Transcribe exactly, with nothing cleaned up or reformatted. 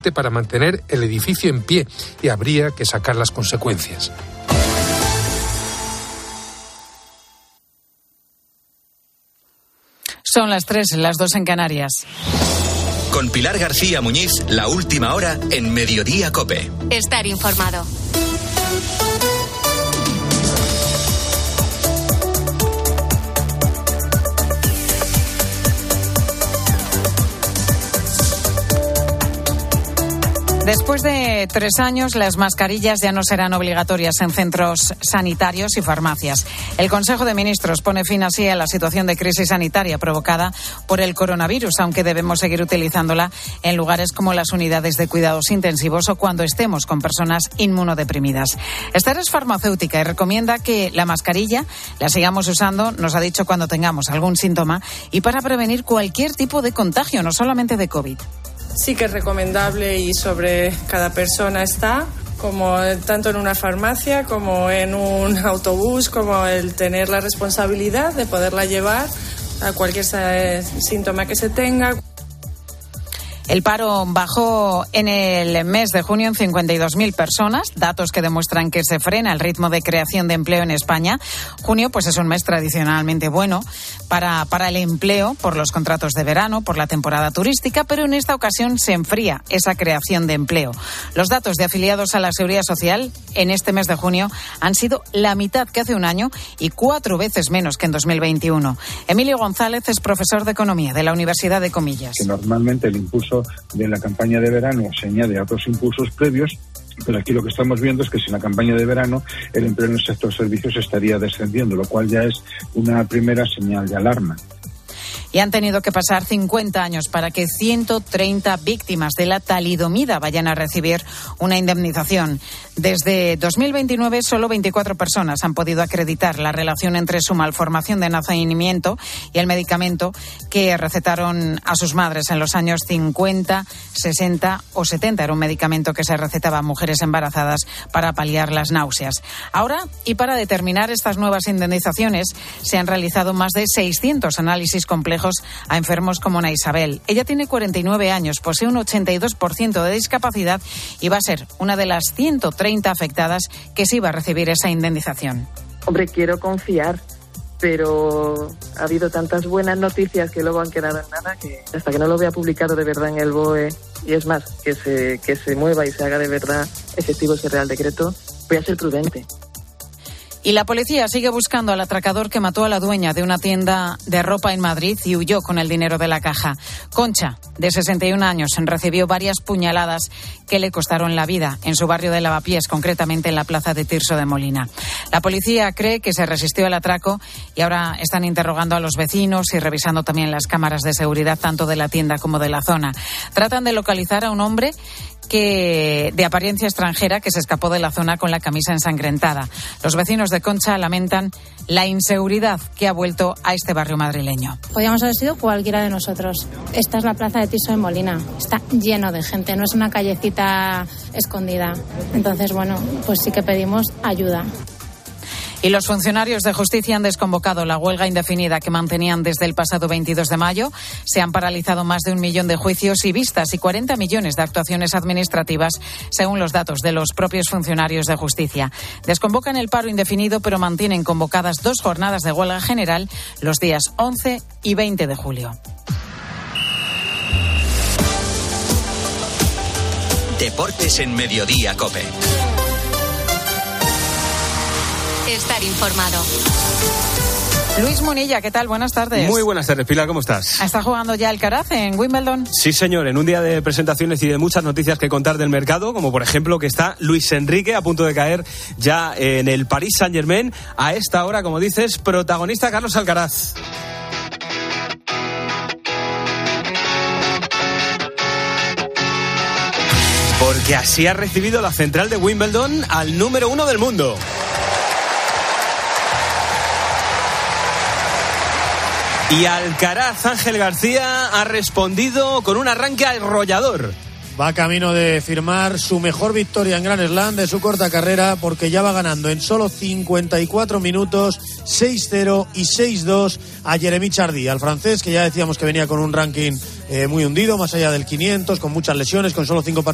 suficiente para mantener el edificio en pie y habría que sacar las consecuencias. Son las tres, las dos en Canarias. Con Pilar García Muñiz, la última hora en Mediodía COPE. Estar informado. Después de tres años, las mascarillas ya no serán obligatorias en centros sanitarios y farmacias. El Consejo de Ministros pone fin así a la situación de crisis sanitaria provocada por el coronavirus, aunque debemos seguir utilizándola en lugares como las unidades de cuidados intensivos o cuando estemos con personas inmunodeprimidas. Esther es farmacéutica y recomienda que la mascarilla la sigamos usando, nos ha dicho, cuando tengamos algún síntoma y para prevenir cualquier tipo de contagio, no solamente de COVID. Sí que es recomendable y sobre cada persona está, como tanto en una farmacia como en un autobús, como el tener la responsabilidad de poderla llevar a cualquier síntoma que se tenga. El paro bajó en el mes de junio en cincuenta y dos mil personas, datos que demuestran que se frena el ritmo de creación de empleo en España. Junio pues es un mes tradicionalmente bueno para, para el empleo por los contratos de verano, por la temporada turística, pero en esta ocasión se enfría esa creación de empleo. Los datos de afiliados a la Seguridad Social en este mes de junio han sido la mitad que hace un año y cuatro veces menos que en dos mil veintiuno. Emilio González es profesor de Economía de la Universidad de Comillas. Que normalmente el impulso de la campaña de verano se añade a otros impulsos previos, pero aquí lo que estamos viendo es que sin la campaña de verano el empleo en el sector servicios estaría descendiendo, lo cual ya es una primera señal de alarma. Y han tenido que pasar cincuenta años para que ciento treinta víctimas de la talidomida vayan a recibir una indemnización. Desde dos mil veintinueve, solo veinticuatro personas han podido acreditar la relación entre su malformación de nacimiento y el medicamento que recetaron a sus madres en los años cincuenta, sesenta o setenta. Era un medicamento que se recetaba a mujeres embarazadas para paliar las náuseas. Ahora, y para determinar estas nuevas indemnizaciones, se han realizado más de seiscientos análisis complejos a enfermos como Ana Isabel. Ella tiene cuarenta y nueve años, posee un ochenta y dos por ciento de discapacidad y va a ser una de las ciento treinta afectadas que sí va a recibir esa indemnización. Hombre, quiero confiar, pero ha habido tantas buenas noticias que luego han quedado en nada que hasta que no lo vea publicado de verdad en el B O E, y es más, que se, que se mueva y se haga de verdad efectivo ese Real Decreto, voy a ser prudente. Y la policía sigue buscando al atracador que mató a la dueña de una tienda de ropa en Madrid y huyó con el dinero de la caja. Concha, de sesenta y un años, recibió varias puñaladas que le costaron la vida en su barrio de Lavapiés, concretamente en la plaza de Tirso de Molina. La policía cree que se resistió al atraco y ahora están interrogando a los vecinos y revisando también las cámaras de seguridad tanto de la tienda como de la zona. Tratan de localizar a un hombre que de apariencia extranjera que se escapó de la zona con la camisa ensangrentada. Los vecinos de Concha lamentan la inseguridad que ha vuelto a este barrio madrileño. Podríamos haber sido cualquiera de nosotros. Esta es la plaza de Tirso de Molina. Está lleno de gente, no es una callecita escondida. Entonces, bueno, pues sí que pedimos ayuda. Y los funcionarios de justicia han desconvocado la huelga indefinida que mantenían desde el pasado veintidós de mayo. Se han paralizado más de un millón de juicios y vistas y cuarenta millones de actuaciones administrativas, según los datos de los propios funcionarios de justicia. Desconvocan el paro indefinido, pero mantienen convocadas dos jornadas de huelga general los días once y veinte de julio. Deportes en Mediodía COPE. Estar informado. Luis Munilla, ¿qué tal? Buenas tardes. Muy buenas tardes, Pilar, ¿cómo estás? ¿Está jugando ya Alcaraz en Wimbledon? Sí, señor, en un día de presentaciones y de muchas noticias que contar del mercado, como por ejemplo que está Luis Enrique a punto de caer ya en el Paris Saint-Germain. A esta hora, como dices, protagonista Carlos Alcaraz. Porque así ha recibido la central de Wimbledon al número uno del mundo. Y Alcaraz, Ángel García, ha respondido con un arranque arrollador. Va camino de firmar su mejor victoria en Grand Slam de su corta carrera, porque ya va ganando en solo cincuenta y cuatro minutos seis cero y seis dos a Jeremy Chardy, al francés, que ya decíamos que venía con un ranking eh, muy hundido, más allá del quinientos, con muchas lesiones, con solo cinco partidos